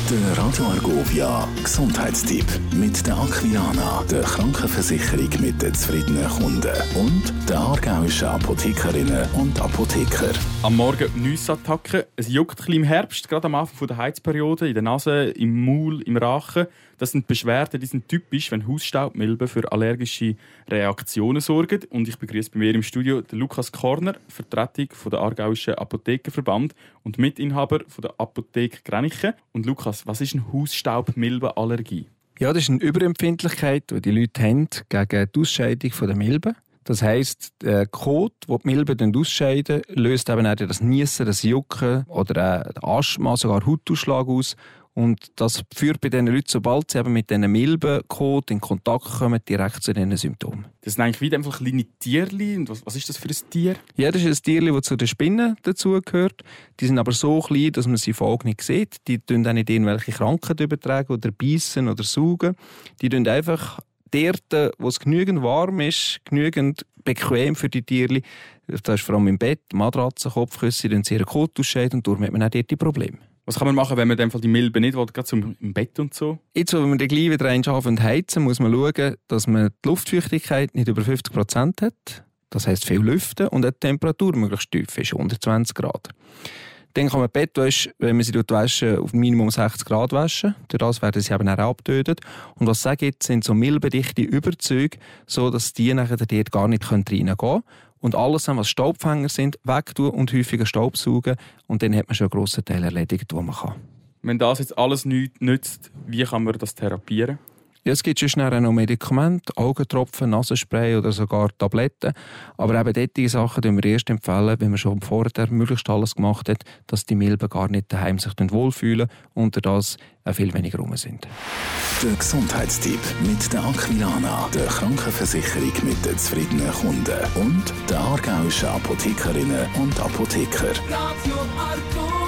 Der Radio Argovia Gesundheitstipp mit der Aquilana, der Krankenversicherung mit den zufriedenen Kunden und der aargauischen Apothekerinnen und Apotheker. Am Morgen Nussattacke. Es juckt ein bisschen im Herbst, gerade am Anfang der Heizperiode, in der Nase, im Maul, im Rachen. Das sind Beschwerden, die sind typisch, wenn Hausstaubmilben für allergische Reaktionen sorgen. Und ich begrüße bei mir im Studio den Lukas Korner, Vertretung von der Aargauischen Apothekerverband und Mitinhaber von der Apotheke Gränichen. Und Lukas, was ist eine Hausstaubmilbenallergie? Ja, das ist eine Überempfindlichkeit, die die Leute haben gegen die Ausscheidung der Milben. Das heisst, der Kot, den die Milben ausscheiden, löst eben auch das Niessen, das Jucken oder Asthma, sogar Hautausschlag aus. Und das führt bei diesen Leuten, sobald sie eben mit diesen Milbenkot in Kontakt kommen, direkt zu diesen Symptomen. Das sind eigentlich wie einfach kleine Tierchen. Und was ist das für ein Tier? Ja, das ist ein Tierchen, das zu den Spinnen dazugehört. Die sind aber so klein, dass man sie vor Augen nicht sieht. Die tun auch nicht irgendwelche Krankheiten übertragen oder beißen oder saugen. Die tun einfach dort, wo es genügend warm ist, genügend bequem für die Tierchen. Das ist vor allem im Bett, Matratzen, Kopfkissen, die sie ihren Kot ausscheiden und darum hat man auch dort die Probleme. Was kann man machen, wenn man in dem Fall die Milben nicht will, gerade zum im Bett und so? Jetzt, wenn wir gleich wieder anfangen zu heizen, muss man schauen, dass man die Luftfeuchtigkeit nicht über 50% hat. Das heisst viel lüften und die Temperatur möglichst tief ist, unter 20 Grad. Dann kann man die Bettwäsche, wenn man sie waschen, auf Minimum 60 Grad waschen. Durch das werden sie eben auch abgetötet. Und was es auch gibt, sind so milbendichte Überzüge, sodass die nachher dort gar nicht reingehen können. Und alles, was Staubfänger sind, wegtun und häufiger Staubsaugen. Und dann hat man schon einen grossen Teil erledigt, den man kann. Wenn das jetzt alles nichts nützt, wie kann man das therapieren? Ja, es gibt schon schnell noch Medikamente, Augentropfen, Nasenspray oder sogar Tabletten. Aber eben diese Sachen empfehlen wir erst, wenn man schon vorher möglichst alles gemacht hat, dass die Milben gar nicht daheim sich wohlfühlen und das viel weniger rum sind. Der Gesundheitstipp mit der Aquilana, der Krankenversicherung mit den zufriedenen Kunden und der aargauischen Apothekerinnen und Apotheker. Radio Argovia.